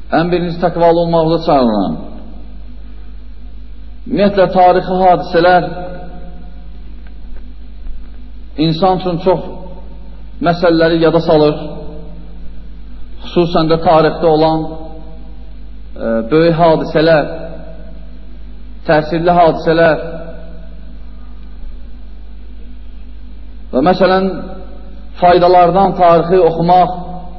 ən birinci təqvalı olmaqda çağırıram. Ümumiyyətlə, tarixi hadisələr insan üçün çox məsələləri yada salır. Xüsusən də tarixdə olan böyük hadisələr, təsirli hadisələr və məsələn, faydalardan tarixi oxumaq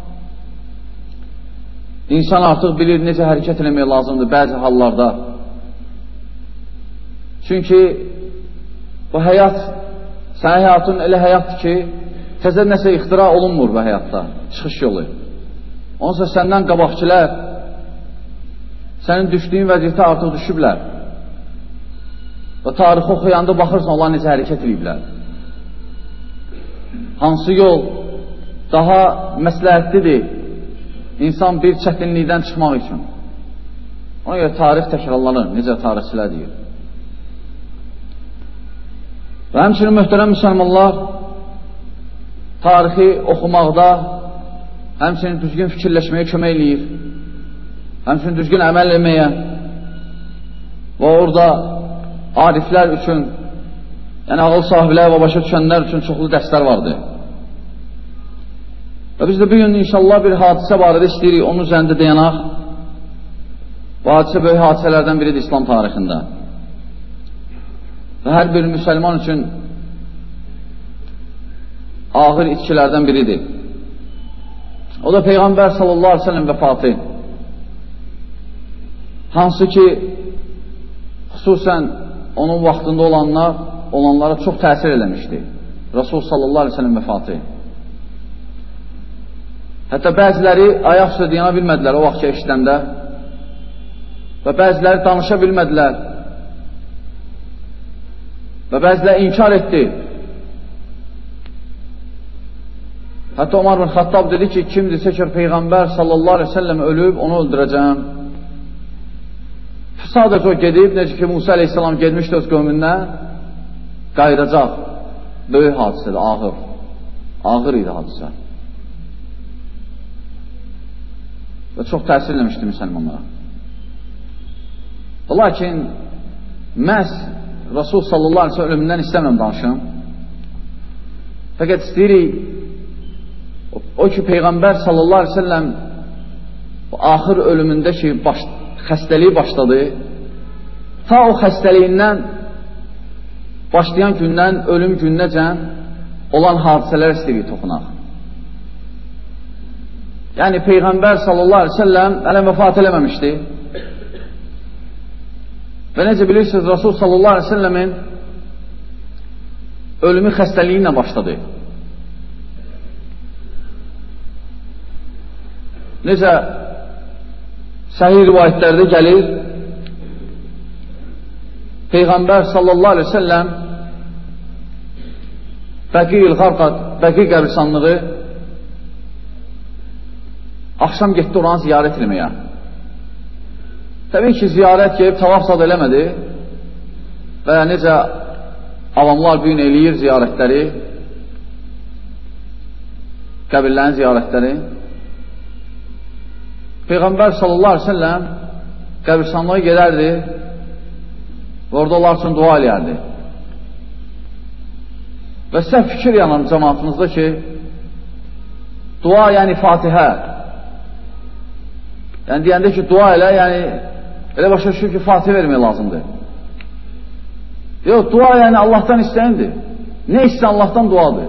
insan artıq bilir necə hərəkət eləmək lazımdır bəzi hallarda. Çünki bu həyat, sənin həyatın elə həyatdır ki, təzə nəsə ixtira olunmur bu həyatda, çıxış yolu. Onsa səndən qabaqçilər sənin düşdüyün vəziyyətə artıq düşüblər. Və tarixi oxuyanda baxırsan, onlar necə hərəkət ediblər. Hansı yol daha məsləhətlidir insan bir çətinlikdən çıxmaq üçün. Ona görə tarix təkrarlanır, necə tarixçilər deyir. Və həmçinin möhtərəm müsəlmanlar, tarixi oxumaqda həmçinin düzgün fikirləşməyə kömək eləyir, həmçinin düzgün əməl etməyə və orada ariflər üçün, yəni ağıl sahiblər və başa düşənlər üçün çoxlu dərslər vardır. Və biz də bugün inşallah bir hadisə barədə istəyirik, onun üzərində dayanaq. Bu hadisə böyük hadisələrdən biridir İslam tarixində. Və hər bir müsəlman üçün ağır itkilərdən biridir. O da Peyğəmbər sallallahu aleyhi ve sellem vəfatı. Hansı ki, xüsusən onun vaxtında olanlara çox təsir eləmişdi. Rasul sallallahu aleyhi ve sellem vəfatı. Hətta bəziləri ayaq üstə dayana bilmədilər o vaxt eşidəndə və bəziləri danışa bilmədilər və bəziləri inkar etdi. Hətta Ömər bin Xattab dedi ki, kimdirsə ki, Peyğəmbər sallallahu aleyhi ve sellem ölüb, onu öldürəcəm. Sadəcə o gedib, necə ki, Musa aleyhisselam gedmişdi öz qövmündən, qayıdacaq. Böyük hadisədir, ağır. Ağır idi hadisə. Və çox təsir eləmişdi müsəlmanlara. Lakin, məhz Rasul sallallahu aleyhi ve sellem ölümündən istəmirəm danışım. Fəqət istəyirik, o ki, Peyğəmbər sallallahu aleyhi ve sellem axır ölümündə ki, xəstəliyi başladı, ta o xəstəliyindən başlayan gündən, ölüm gününəcən olan hadisələr istəyirik toxunaq. Yəni, Peyğəmbər sallallahu aleyhi ve sellem hələ vəfat eləməmişdi. Və necə bilirsiniz, Rasul sallallahu aleyhi ve sellemin ölümü xəstəliyi ilə başladı. Necə səhih rivayətlərdə gəlir, Peyğəmbər sallallahu aleyhi ve sellem Bəqi qəbristanlığı axşam getdi oranı ziyarət etməyə. Təbii ki, ziyarət gəlib tavaf eləmədi və necə avamlar bugün eləyir ziyarətləri, qəbirlərin ziyarətləri. Peyğəmbər sallallahu aleyhi ve sellem qəbristanlığa gedərdi və orada onlar üçün dua eləyərdi. Və səhv fikir yanan cəmaatımızda ki, dua yəni Fatihə. Yəni deyəndə ki, dua elə, yəni elə başa düşür ki, Fatihə vermək lazımdır. Yox, dua yəni Allahdan istəyindir. Nə istəyən Allahdan duadır.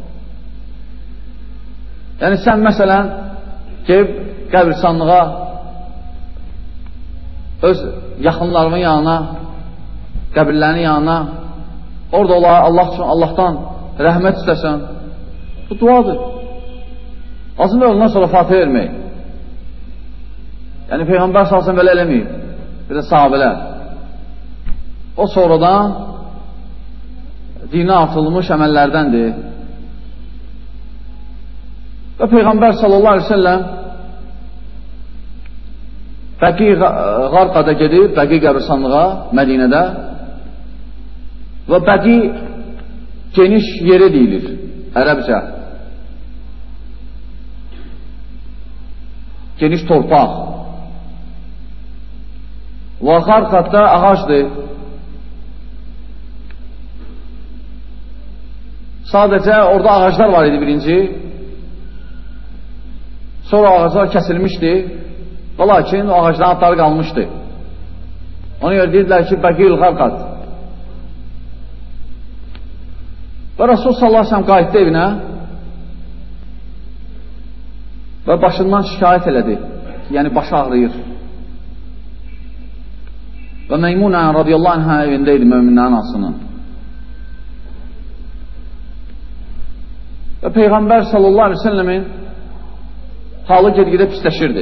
Yəni sən məsələn gəlib qəbristanlığa öz yaxınlarının yanına, qəbirlərin yanına, orada Allah üçün Allahdan rəhmət istəsən, bu duadır. Azında ondan sonra Fatihə vermək. Yəni Peyğəmbər salsın belə eləməyib, bir də sahabələr. O sonradan dinə atılmış əməllərdəndir. Və Peyğəmbər sallallahu aleyhi ve sellem Bəqi Qarqada gedib, Bəqi qəbristanlığa, Mədinədə və Bəqi geniş yeri deyilir, ərəbcə. Geniş torpaq. Və xarqatda ağacdır. Sadəcə orada ağaclar var idi birinci. Sonra ağaclar kəsilmişdi. Və lakin o ağacların adları qalmışdı. Ona görə deyirlər ki, Bəqiyül Xarqat. Və Rasul sallallahu aleyhi ve sellem qayıtdı evinə və başından şikayət elədi. Yəni, başı ağrıyır. Və Meymunə radiyallahu anhə evində idi, möminlərin asının. Və Peyğəmbər sallallahu aleyhi ve sellemin halı ged-gedə pisləşirdi.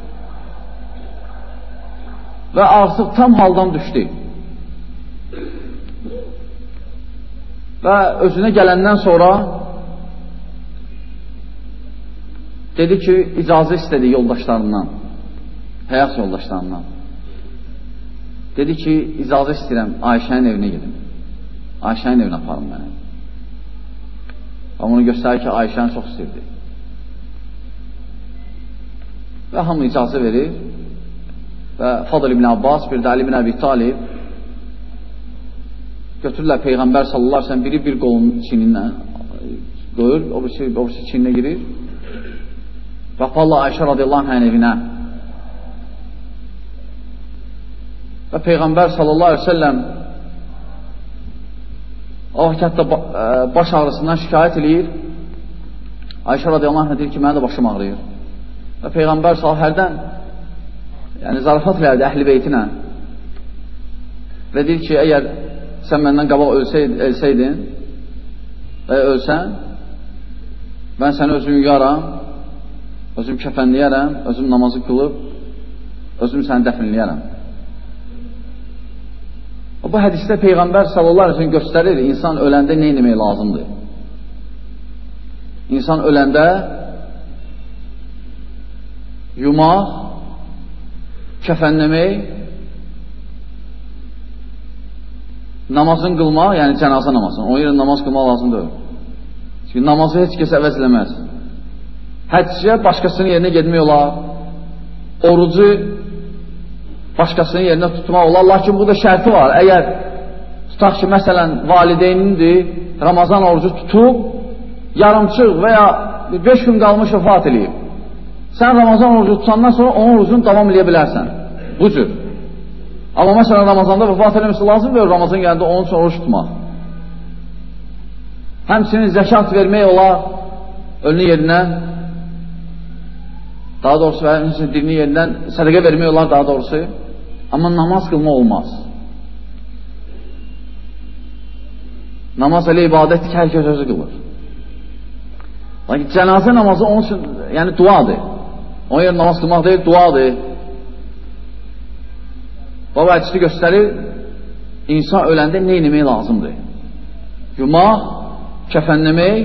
Və artıq tam haldan düşdü. Və özünə gələndən sonra dedi ki, icazə istədi yoldaşlarından, həyat yoldaşlarından. Dedi ki, icazə istəyirəm, Ayşənin evinə gedim. Ayşənin evinə aparım mənə. Və bunu göstərir ki, Ayşəni çox istəyirdi. Və hamı icazə verir. Və Fadıl ibn Abbas, bir də Ali ibn Əbi Talib götürürlər Peyğəmbər sallallahu aleyhi ve sellem, biri bir qolunun çinindən qoyur, o birisi çininə girir. Və aparırlar Ayşə radiyallahu anhənin evinə. Və Peyğəmbər sallallahu aleyhi ve sellem o vakitdə baş ağrısından şikayət eləyir. Ayşə radiyallahu anhə deyir ki, mənə də başım ağrıyır. Və Peyğəmbər sallallahu hərdən yəni zarafat elədi əhl-i beytinə və deyir ki, əgər sən məndən qabaq ölsəydin və ölsən, mən səni özüm yuyaram, özüm kəfənləyərəm, özüm namazı qılıb, özüm səni dəfinləyərəm. Bu hədisdə Peyğəmbər sallallahu aleyhi ve sellem göstərir, insan öləndə nə etmək lazımdır? İnsan öləndə yumaq, kəfənləmək, namazın qılmaq, yəni cənazə namazını. Onun yerə namaz qılmaq lazımdır. Çünki namazı heç kəs əvəz eləməz. Həccə başqasının yerinə gedmək olar. Orucu başqasının yerinə tutmaq olar. Lakin burada şərti var. Əgər tutaq ki, məsələn, valideynindir, Ramazan orucu tutub, yarımçıq və ya 5 gün qalmış vəfat eləyib. Sən Ramazan orucu tutandan sonra onun orucunu davam edə bilərsən. Bu cür. Amma məsələn, Ramazanda vəfat eləməsi lazım verir, Ramazan gəlində onun üçün oruç tutmaq. Həmçinin zəkat vermək olar ölünün yerindən, daha doğrusu dirinin yerindən sədəqə vermək olar daha doğrusu. Amma namaz qılma olmaz. Namaz elə ibadətdir ki, hər kəs özü qılır. Lakin cənazə namazı onun üçün, yəni duadır. Onun yer namaz qılmaq deyil, duadır. Bu hədisdə göstərir, insan öləndə nə etmək lazımdır? Yumaq, kəfənləmək,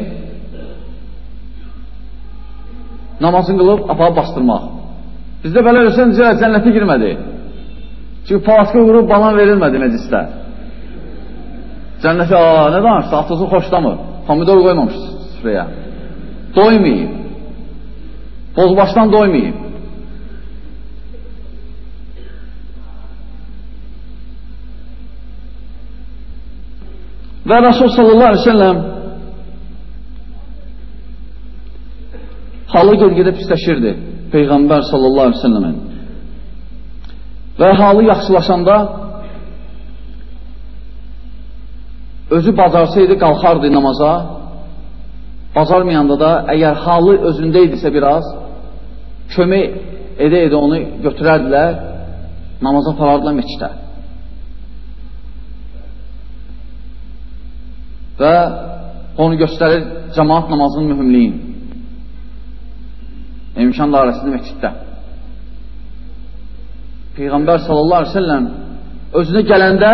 namazını qılıb, aparıb bastırmaq. Bizdə belə ölsən, cənnətə girmədi. Çünki palaska qurub balan verilmədi məclisdə. Cənnətə, nə danışsa, atası xoşlamır. Pomidor qoymamış süfrəyə. Doymayıb. Bozbaşdan doymayıb. Və Rasul sallallahu aleyhi ve sellem halı ged-gedə pisləşirdi Peyğəmbər sallallahu aleyhi ve sellemin. Və halı yaxşılaşanda özü bacarsaydı qalxardı namaza, bacarmayanda da əgər halı özündə idisə biraz kömək edə-edə onu götürərdilər, namaza aparardılar meçdə. Və onu göstərir cəmaat namazının mühümliyin. İmkan dairəsində məsciddə. Peyğəmbər sallallahu aleyhi ve sellem özünə gələndə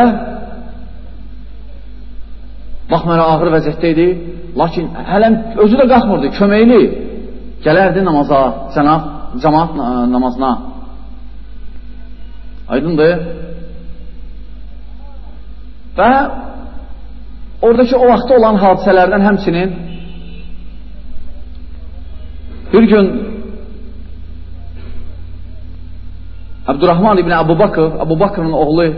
baxmayaraq ağır vəziyyətdə idi, lakin hələm özü də qalxmırdı, köməkli gələrdi namaza, cəmaat namazına. Aydındır. Və oradakı o vaxtda olan hadisələrdən həmçinin bir gün Abdurrahman ibn Abu Bakr, Abu Bakrın oğlu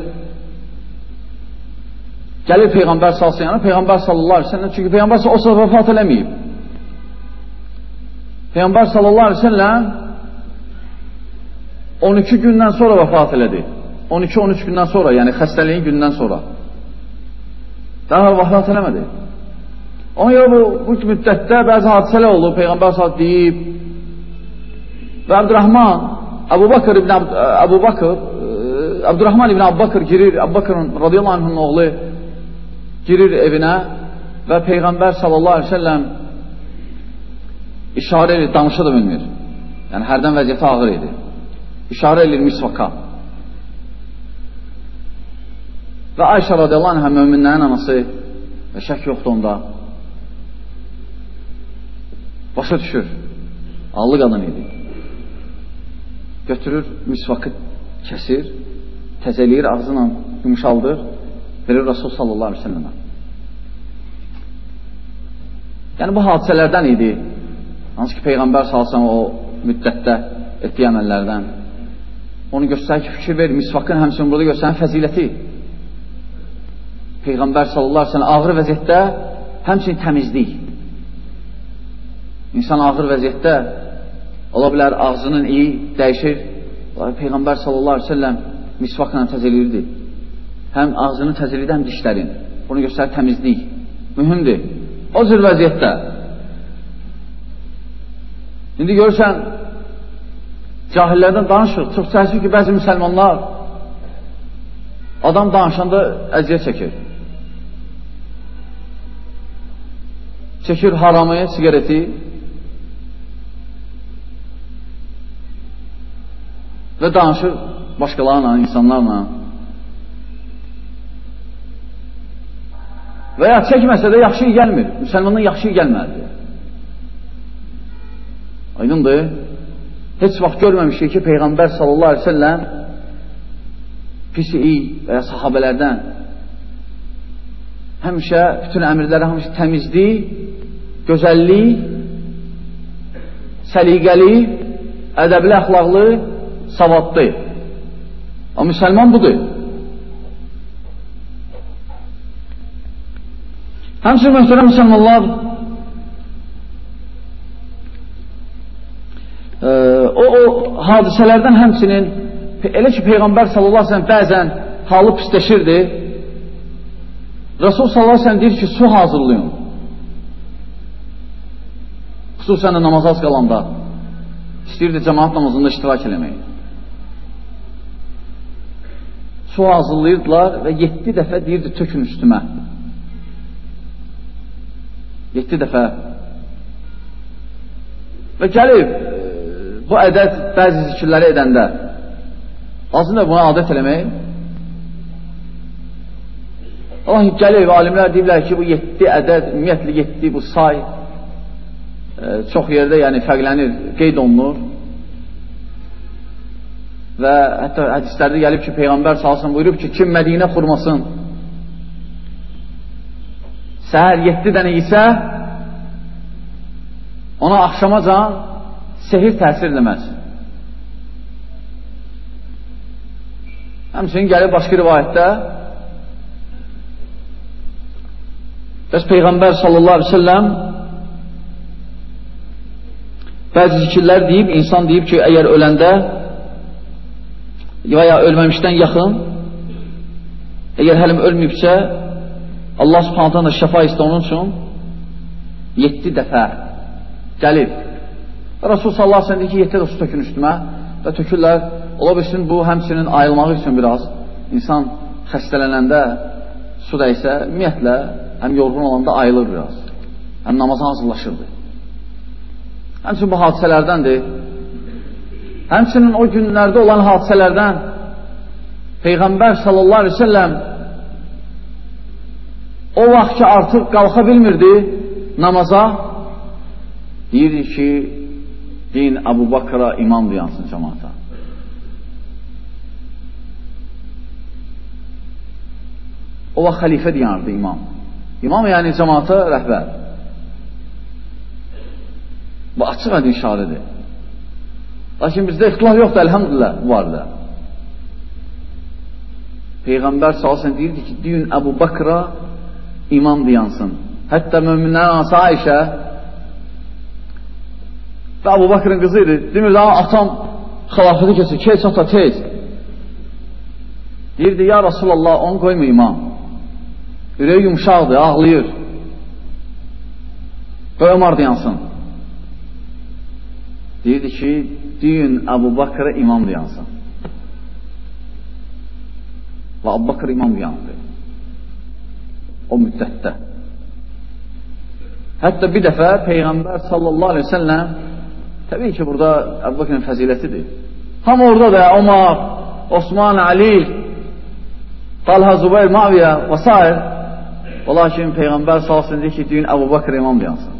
gəlir Peyğəmbər salsın yana, Peyğəmbər sallallahu aleyhi ve sellem, çünki Peyğəmbər o sırada vəfat eləməyib. Peyğəmbər sallallahu aleyhi ve sellem 12 gündən sonra vəfat elədi. 12-13 gündən sonra, yəni xəstəliyin gündən sonra. Daha vəfat eləmədi. Ona görə bu müddətdə bəzi hadisələr oldu, Peyğəmbər sallallahu deyib və Abdurrahman ibn Abu Bakr girir, Abu Bakrın radiyallahu anh'ın oğlu girir evinə və Peyğəmbər sallallahu aleyhi ve sellem işarə edir, danışa da bilmir. Yəni hərdən vəziyyəti ağır idi. İşarə edir misvaka. Və Ayşə radiyallahu anh'a möminlərin anası və şək yoxdur onda. Başa düşür. Allı qadın idi. Götürür, misvakı kəsir, təzəliyir, ağzına yumuşaldır, verir Rasul sallallahu aleyhi ve sellemə. Yəni bu hadisələrdən idi. Hansı ki Peyğəmbər salsan o müddətdə etdiyi əməllərdən. Onu göstərir ki, fikir verir, misvakın həmçinin burada göstərir fəziləti. Peyğəmbər sallallahu aleyhi ve sellem ağır vəziyyətdə həmçinin təmizlik. İnsan ağır vəziyyətdə ola bilər ağzının iyi dəyişir. Peyğəmbər sallallahu aleyhi ve sellem misvakla təzəliyirdi. Həm ağzını təzəliyirdi, həm dişlərin. Bunu göstərir təmizlik. Mühümdür. O cür vəziyyətdə. İndi görürsən, cahillərdən danışır. Çox təəssüf ki, bəzi müsəlmanlar adam danışanda əziyyət çəkir. Çəkir haramı, sigareti və danışır başqalarla, insanlarla. Və ya çəkməsə də yaxşı gəlmir. Müsəlmandan yaxşı gəlməlidir. Aydındır. Heç vaxt görməmişik ki, Peyğəmbər sallallahu aleyhi ve sellem pis iyi və ya sahabələrdən həmişə, bütün əmirlərə həmişə təmizlik, gözəllik, səliqəli, ədəbli, əxlaqlı, savadlı. O müsəlman budur. Həmçinin möhtərəm müsəlmanlar o hadisələrdən həmçinin elə ki Peyğəmbər sallallahu aleyhi ve sellem bəzən halı pisləşirdi. Rasul sallallahu aleyhi ve sellem deyir ki, su hazırlayın. Xüsusən də namaz az qalanda istəyirdi cəmaat namazında iştirak eləmək. Su hazırlayırdılar və 7 dəfə deyirdi, tökün üstümə. 7 dəfə. Və gəlib bu ədəd bəzi zikirləri edəndə lazımdır buna adət eləmək. Allah gəlib, alimlər deyirlər ki, bu 7 ədəd, ümumiyyətlə 7 bu say çox yerdə yəni fərqlənir, qeyd olunur. Və hətta hədislərdə gəlib ki, Peyğəmbər salsın buyurub ki, kim Mədinə xurmasın səhər 7 dənə isə ona axşamacan sehir təsir eləməz. Həmçinin gəlib başqa rivayətdə bəs Peyğəmbər sallallahu aleyhi ve sellem bəzi zikirlər deyib, insan deyib ki, əgər öləndə və ya ölməmişdən yaxın, əgər həlim ölməyibsə, Allah subhanətən də şəfa istə onun üçün 7 dəfə gəlib. Rasul sallallahu aleyhi ve sellem deyir ki, 7 də su tökün üstümə və tökürlər. Ola bilsin, bu həmçinin ayılmağı üçün biraz insan xəstələnəndə su dəysə, ümumiyyətlə, həm yorğun olanda ayılır biraz. Həm namaza hazırlaşırdı. Həmçinin bu hadisələrdəndir. Həmçinin o günlərdə olan hadisələrdən Peyğəmbər sallallahu aleyhi ve sellem o vaxt ki artıq qalxa bilmirdi namaza, deyirdi ki, deyin Əbu Bakra imam diyansın cəmaata. O vaxt xəlifə deyardı imam. İmam yəni cəmaata rəhbər. Bu açıq aydın işarədir. Lakin bizdə ixtilaf yoxdur, əlhamdülillah, bu arada. Peyğəmbər sallallahu deyirdi ki, deyin Əbu Bakra imam deyansın. Hətta möminlərin anası Ayşə və Əbu Bakrın qızı idi. Demir, atam xilafəti keçir, keç ata, tez. Deyirdi, ya Rasulallah, onu qoyma imam. Ürəyi yumşaqdır, ağlayır. Və Ömər deyansın. Deyirdi ki, deyin Əbu Bakr'a imam deyansın. Və Əbu Bakr imam deyandı. O müddətdə. Hətta bir dəfə Peyğəmbər sallallahu aleyhi ve sellem, təbii ki, burada Əbu Bakrın fəzilətidir. Tam orada da Ömər, Osman, Ali, Talha, Zübeyir, Muaviyə və s. O lakin Peyğəmbər sallallahu deyir ki, deyin Əbu Bakr imam deyansın.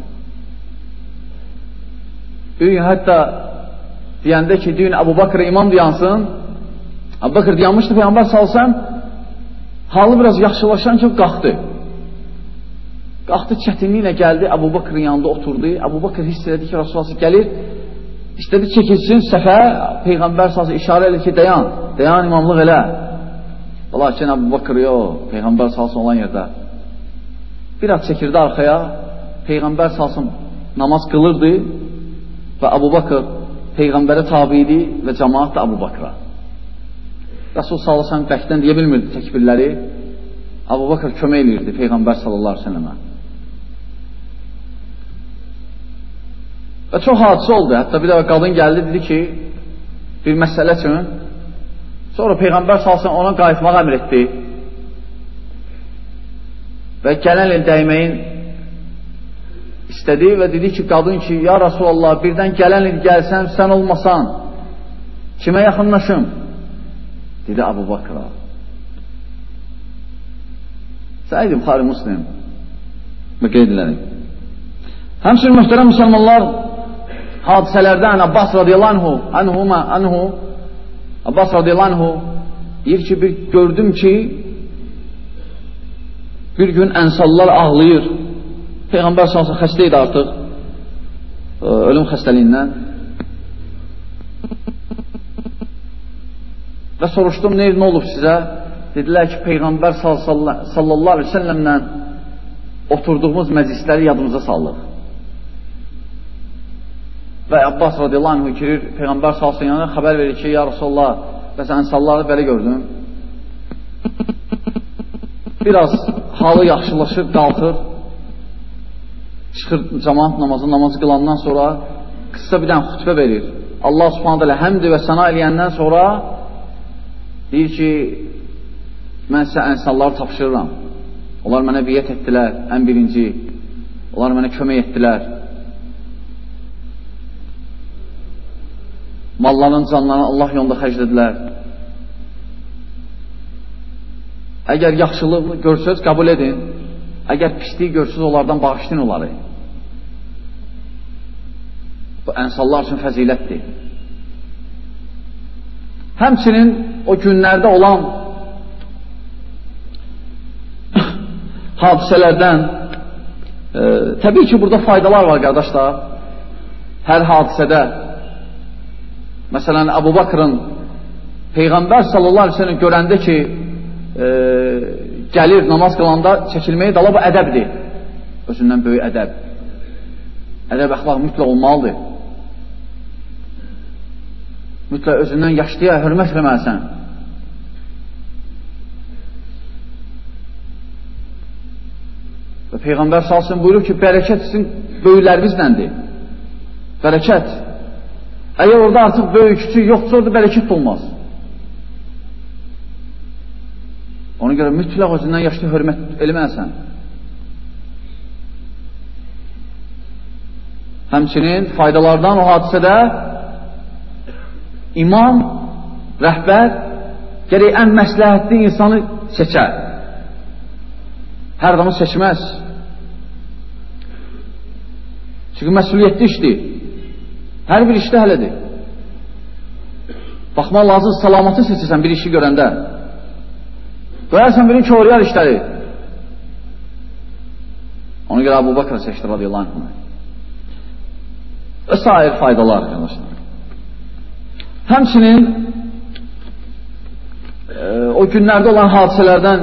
Bir gün hətta deyəndə ki, deyin Əbu Bakr imam deyansın, Əbu Bakr deyanmışdı Peyğəmbər sallallahu halı biraz yaxşılaşan ki, qalxdı. Qalxdı, çətinliklə gəldi, Əbu Bakrın yanında oturdu. Əbu Bakr hiss elədi ki, Rasulullah gəlir, istədi çəkilsin səfə, Peyğəmbər sallallahu işarə edir ki, dayan imamlıq elə. Lakin Əbu Bakr yox, Peyğəmbər sallallahu olan yerdə. Biraz çəkirdi arxaya, Peyğəmbər sallallahu namaz qılırdı və Əbu Bakr Peyğəmbərə tabi idi və cəmaat da Əbu Bakra. Rasul sallallahu aleyhi ve sellem bəkdən deyə bilmirdi təkbirləri. Əbu Bakr kömək edirdi Peyğəmbər sallallahu aleyhi ve sellemə. Və çox hadisə oldu. Hətta bir dəfə qadın gəldi, dedi ki, bir məsələ üçün. Sonra Peyğəmbər sallallahu aleyhi ve sellem ona qayıtmaq əmr etdi. Və gələn il dəyməyin istədi və dedi ki, qadın ki, ya Rasulallah, birdən gələn il gəlsəm, sən olmasan, kimə yaxınlaşım? Dedi Əbu Bakra. Səid Buxari Müslim və qeydləri. Həmçinin mühtərəm müsəlmanlar hadisələrdən Abbas radiyallahu anhu Abbas radiyallahu anhu deyir ki, gördüm ki, bir gün ənsarlar ağlayır. Peyğəmbər sallallahu xəstə idi artıq, ölüm xəstəliyindən. Və soruşdum, nə olub sizə? Dedilər ki, Peyğəmbər sallallahu aleyhi ve sellemlə oturduğumuz məclisləri yadımıza sallıq. Və Abbas radiyallahu anh girir, Peyğəmbər sallallahu aleyhi ve sellemə xəbər verir ki, ya Rasulullah, bəs ənsarları belə gördüm. Biraz halı yaxşılaşır, qalxır, çıxır cəmaat namazı qılandan sonra qısa bir dənə xütbə verir. Allah subhanahu teala həmd və səna eləyəndən sonra deyir ki, mən sizə ənsarları tapşırıram. Onlar mənə biyyət etdilər, ən birinci. Onlar mənə kömək etdilər. Malların, canlarını Allah yolunda xərclədilər. Əgər yaxşılıq görsəz, qəbul edin. Əgər pislik görsəz, onlardan bağışlayın onları. Bu, ənsarlar üçün fəzilətdir. Həmçinin o günlərdə olan hadisələrdən təbii ki, burada faydalar var, qardaşlar. Hər hadisədə məsələn, Əbu Bakrın Peyğəmbər sallallahu aleyhi ve sellem görəndə ki, gəlir namaz qılanda çəkilməyi dala, bu ədəbdir. Özündən böyük ədəb. Ədəb, əxlaq mütləq olmalıdır. Mütləq özündən yaşlıya hörmət eləməlisən. Və Peyğəmbər sallallahu aleyhi ve sellem buyurur ki, bərəkət sizin böyüklərinizləndir. Bərəkət. Əgər orada artıq böyük, küçük yoxdursa, orada bərəkət olmaz. Ona görə mütləq özündən yaşlı hörmət eləməlisən. Həmçinin faydalardan o hadisədə imam, rəhbər gərək ən məsləhətli insanı seçər. Hər adamı seçməz. Çünki məsuliyyətli işdir. Hər bir işdə hələdir. Baxmaq lazım, salamatı seçirsən bir işi görəndə. Qoyarsan birini ki, orayar işləri. Ona görə Əbu Bakr seçdi radiyallahu anh. Və sair faydalar, arkadaşlar. Həmçinin o günlərdə olan hadisələrdən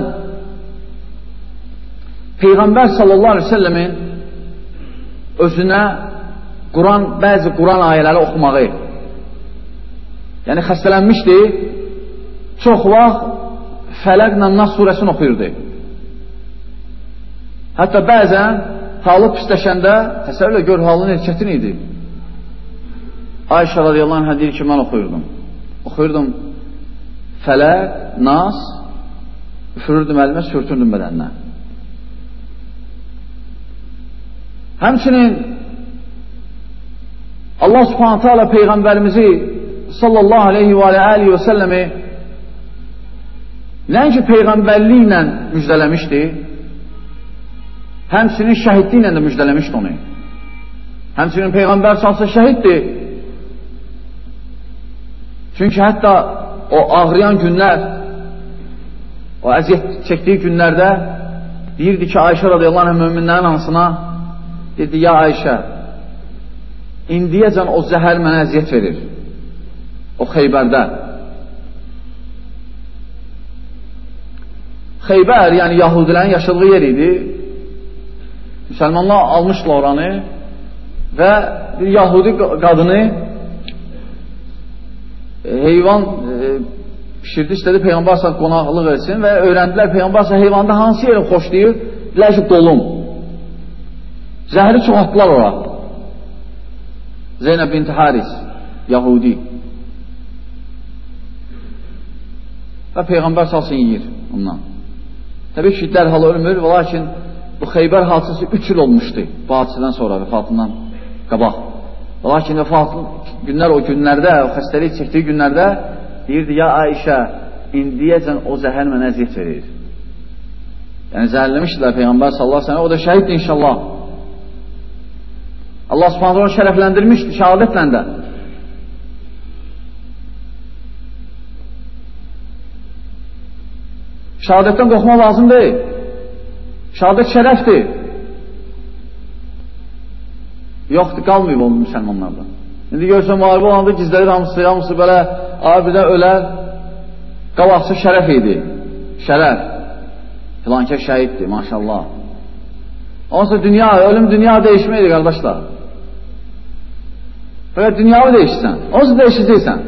Peyğəmbər sallallahu aleyhi ve sellemin özünə bəzi Quran ayələri oxumağı. Yəni xəstələnmişdi, çox vaxt Fələqlə Nas surəsini oxuyurdu. Hətta bəzən halı pisləşəndə, təsəvvürlə gör, halın çətin idi. Ayşə radiyallahu anhə deyir ki, mən oxuyurdum Fələq, Nas, üfürürdüm əlimə, sürtürdüm bədəninə. Həmçinin Allah subhanahu ta'ala Peyğəmbərimizi sallallahu aleyhi və səlləmi nəinki Peyğəmbərliklə müjdələmişdi, həmçinin şəhidliklə də müjdələmişdi onu. Həmçinin Peyğəmbər salsa şəhiddir. Çünki hətta o ağrıyan günlər, o əziyyət çəkdiyi günlərdə deyirdi ki, Ayşə radiyallahu anh möminlərin hansına dedi, ya Ayşə, indiyəcən o zəhər mənə əziyyət verir. O Xeybərdə. Xeybər, yəni Yahudilərin yaşadığı yer idi. Müsəlmanlar almışdılar oranı və bir Yahudi qadını heyvan pişirdi, istədi Peyğəmbər s.ə.v qonaqlıq etsin və öyrəndilər Peyğəmbər s.ə.v heyvanda hansı yeri xoşlayır? Deyilər ki, dolum. Zəhəri çoxaltdılar ora. Zeynəb binti Haris, Yahudi. Və Peyğəmbər s.ə.v yiyir ondan. Təbii ki, dərhal ölmür, lakin bu Xeybər hadisəsi 3 il olmuşdu bu hadisədən sonra, vəfatından qabaq. Lakin vəfatlı günlər o günlərdə, o xəstəlik çəkdiyi günlərdə deyirdi, ya Ayşə, indiyəcən o zəhər mənə əziyyət verir. Yəni zəhərləmişdilər Peyğəmbər sallallahu aleyhi ve sellem, o da şəhiddir inşallah. Allah subhanahu onu şərəfləndirmişdi, şəhadətlə də. Şəhadətdən qorxmaq lazım deyil. Şəhadət şərəfdir. Yoxdur, qalmayıb onun müsəlmanlarda. İndi görsən, müharibə olanda gizlədir hamısı belə, birdən ölər, qabaqsı şərəf idi. Şərəf. Filankə şəhiddir, maşallah. Onsa dünya, ölüm dünya dəyişməkdir, qardaşlar. Fəqət dünyanı dəyişsən, onsa dəyişəcəksən.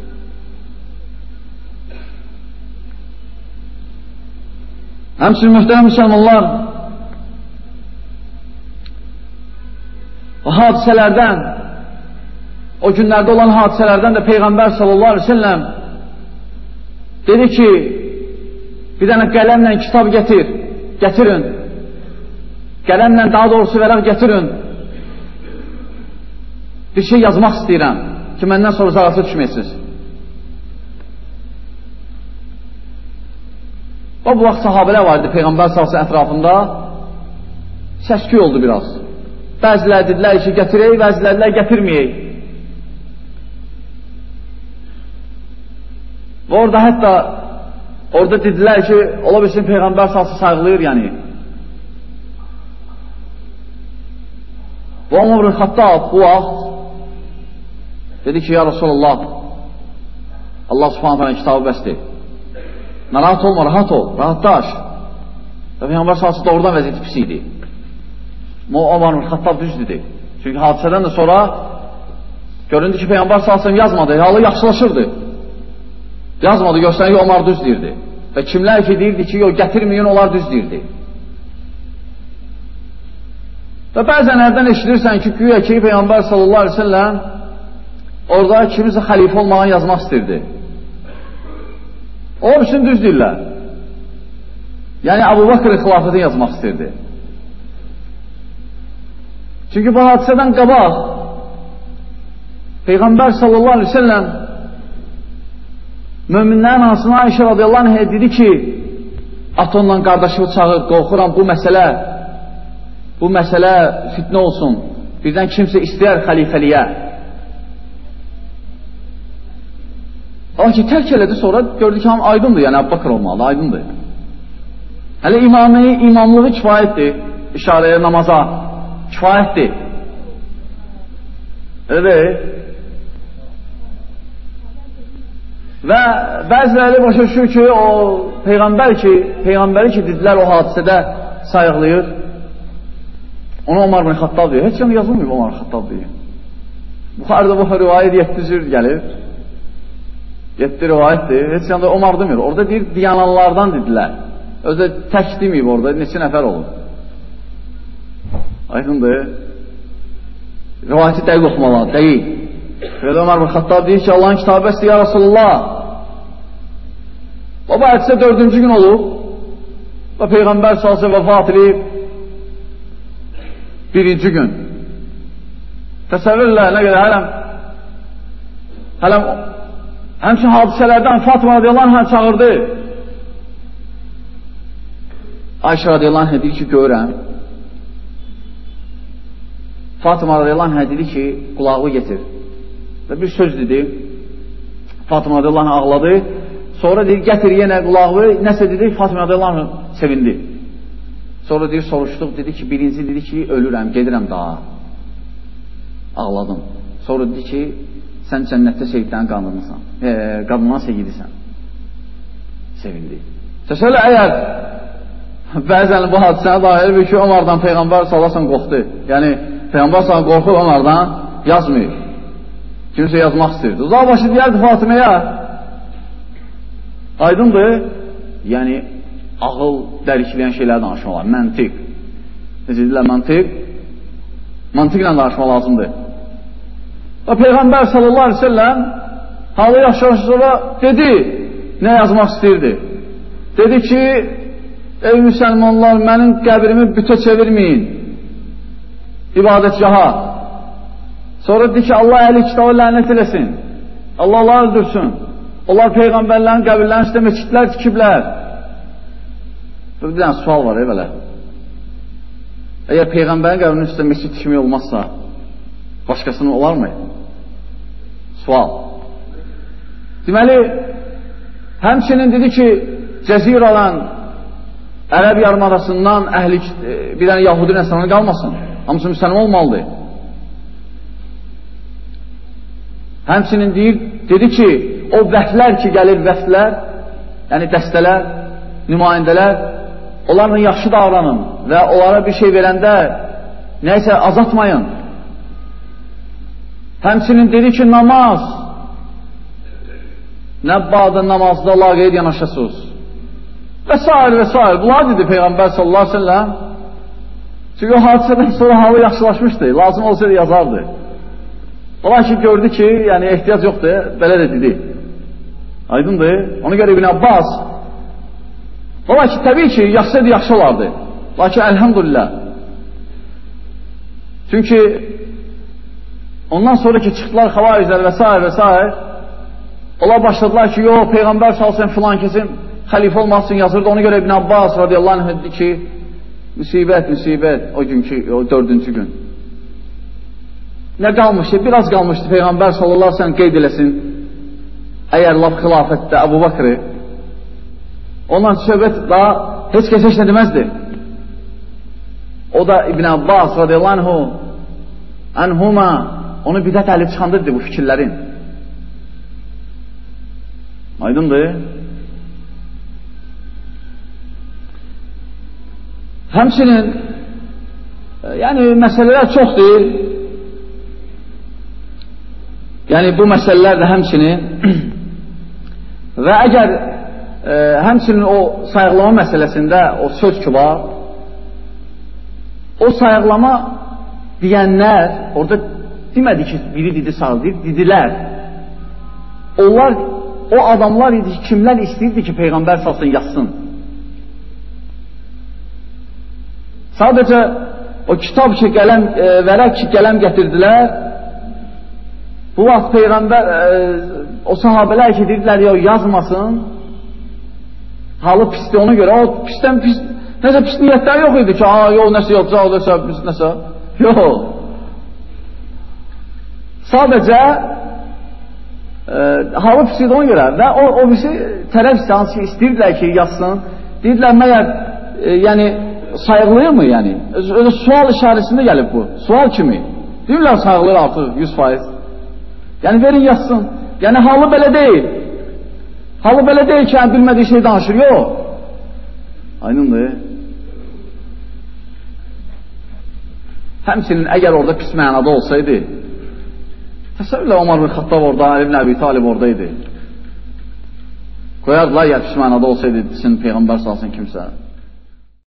Həmçinin mühtərəm müsəlmanlar, o hadisələrdən, o günlərdə olan hadisələrdən də Peyğəmbər sallallahu aleyhi ve sellem dedi ki, bir dənə qələmlə kitab gətirin. Qələmlə daha doğrusu vərəq gətirin. Bir şey yazmaq istəyirəm ki, məndən sonra zarafı düşməyəsiniz. O bu vaxt sahabələr vardı Peyğəmbər sallallahu ətrafında. Səsküy oldu biraz. Bəzilər dedilər ki, gətirək, bəzilər dedilər gətirməyək. Və orada hətta dedilər ki, ola bilsin Peyğəmbər sallallahu sayğılayır yəni. Və Ömər ibn Xattab bu vaxt dedi ki, ya Resulallah, Allah subhanahu ta'ala kitabı bəsdir. Narahat olma, rahat ol, rahatlaş. Və Peyğəmbər sallallahu doğrudan vəziyyəti pis idi. Ömər ibn Xattab düz dedi. Çünki hadisədən də sonra göründü ki, Peyğəmbər sallallahu yazmadı, halı yaxşılaşırdı. Yazmadı, göstərən ki, Ömər düz deyirdi. Və kimlər ki, deyirdi ki, yox, gətirməyin, onlar düz deyirdi. Və bəzən hərdən eşidirsən ki, güya ki, Peyğəmbər sallallahu aleyhi ve sellem orada kimisə xəlifə olmağını yazmaq istirdi. O üçün düz deyirlər. Yəni, Əbu Bakr xilafətini yazmaq istirdi. Çünki bu hadisədən qabaq Peyğəmbər sallallahu aleyhi ve sellem möminlərin hansına Ayşə radiyallahu anhə dedi ki, at onunla qardaşını çağır, qorxuram bu məsələ fitnə olsun. Birdən kimsə istəyər xəlifəliyə. O ki, tərk elədi, sonra gördü ki, aydındır, yəni Əbu Bakr olmalı, aydındır. Hələ imamlığı kifayətdir, işarəyə, namaza, kifayətdir. Elə deyil. Və bəziləri başa düşür ki, o Peyğəmbəri ki, dedilər o hadisədə sayıqlayır. Ona Omar bin Xattab deyir. Heç yana yazılmıyor Omar bin Xattab deyir. Buxarıda bu rivayət 7 cür gəlir. 7 rivayətdir. Heç yana Omar demir. Orada deyir, diyananlardan dedilər. Özü tək deməyib orada, neçə nəfər olur. Aydındır. Rivayəti dəqiq oxumalar, dəqiq. Və Ömər bin Xattab deyir ki, Allahın kitabəsi ya Rasulullah. Baba hədisə 4-cü gün olub və Peyğəmbər salsı vəfat edib 1-ci gün. Təsəvvürlə nə qədər hələm həmçin hadisələrdən Fatıma radiyallahu anh çağırdı. Ayşə radiyallahu anh deyir ki, görürəm. Fatıma radiyallahu anh dedi ki, qulağı getir. Və bir söz dedi. Fatıma radiyallahu anh ağladı. Sonra dedi, gətir yenə qulağı. Nəsə dedi, Fatıma radiyallahu anh sevindi. Sonra deyir, soruşduq. Dedi ki, birinci dedi ki, ölürəm, gedirəm daha. Ağladım. Sonra dedi ki, sən cənnətdə şehidlərin qadından sevgilisən. Sevindi. Təsəvvürlə, əgər bəzən bu hadisəni dair bir ki, Ömərdən Peyğəmbər sallasan qorxdu. Yəni, Peyğəmbər sallallahu qorxub onlardan yazmıyor. Kimsə yazmaq istəyirdi. Uzaq başı deyərdi Fatıməyə. Aydındır. Yəni, ağıl dərikləyən şeylər danışmalar. Məntiq. Necə deyirlər, məntiq? Mantiqlə danışmaq lazımdır. Və Peyğəmbər sallallahu aleyhi ve sellem halı yaşamış sonra dedi, nə yazmaq istəyirdi? Dedi ki, ey müsəlmanlar, mənim qəbrimi bütə çevirməyin. İbadətgaha. Sonra dedi ki, Allah əhli kitabı lənət eləsin. Allah onları öldürsün. Onlar Peyğəmbərlərin qəbirlərin üstə meçidlər tikiblər. Bir dənə sual var, belə. Əgər Peyğəmbərin qəbrinin üstə meçid tikimi olmazsa, başqasının olar mı? Sual. Deməli, həmçinin dedi ki, Cəziralan Ərəb yarımadasından bir dənə Yahudi nəsranı qalmasın. Hamısı müsəlman olmalıdır. Həmçinin dedi ki, o vəflər ki, gəlir vəflər, yəni dəstələr, nümayəndələr, onlarla yaxşı davranın və onlara bir şey verəndə nəysə azaltmayın. Həmçinin dedi ki, namaz, nə badı namazda laqeyd yanaşasınız. Və s. və s. Bunlar dedi Peyğəmbər sallallahu aleyhi ve sellem. Çünki o hadisədən sonra halı yaxşılaşmışdı. Lazım olsaydı yazardı. Ola ki gördü ki, yəni ehtiyac yoxdur, belə də dedi. Aydındır. Ona görə İbn Abbas. Ola ki, təbii ki, yaxşıydı, yaxşı olardı. Lakin əlhamdülillah. Çünki ondan sonraki çıxdılar xavarizlər və s. və s. Onlar başladılar ki, yox, Peyğəmbər salsın filan kesin xəlifə olmaq üçün yazırdı. Ona görə İbn Abbas radiyallahu anh dedi ki, müsibət, o günkü, o 4-cü gün. Nə qalmışdı? Biraz qalmışdı Peyğəmbər sallallahu aleyhi ve sellem qeyd eləsin. Əgər laf xilafətdə Əbu Bakırı, ondan söhbət daha heç kəs heç nə deməzdi. O da İbn Abbas radiyallahu anhuma onu bidət əlib çıxandırdı bu fikirlərin. Aydındır. Həmçinin yəni məsələlər çoxdur. Yəni bu məsələlər də həmçinin və əgər həmçinin o sayıqlama məsələsində o söz ki var, o sayıqlama deyənlər orada demədi ki, biri dedi sağlayır, dedilər. Onlar, o adamlar idi ki, kimlər istəyirdi ki, Peyğəmbər salsın, yazsın. Sadəcə o kitab ki, vərək ki, qələm gətirdilər. Bu vaxt Peyğəmbər, o sahabələr ki, dedilər, ya yazmasın, halı pisdir ona görə, o pisdən pis, nəsə pis niyyətlər yox idi ki, yox, nəsə yoxca, nəsə, yox. Sadəcə, halı pis idi ona görə və o birisi tərəf hansı ki, istəyirdilər ki, yazsın, deyirlər, məyər, yəni, sayıqlayır mı, yəni? Öyle sual işarəsində gəlib bu, sual kimi. Deyirlər, sayıqlayır artıq 100%. Yəni, verin yazsın. Yəni, halı belə deyil. Halı belə deyil ki, bilmədiyi şey danışır, yox. Aynındır. Həmçinin əgər orada pis mənada olsaydı, təsəvvürlə Ömər bin Xattab orada, Ali ibn Əbi Talib oradaydı. Qoyardılar ya pis mənada olsaydı, desin Peyğəmbər salsın kimsə.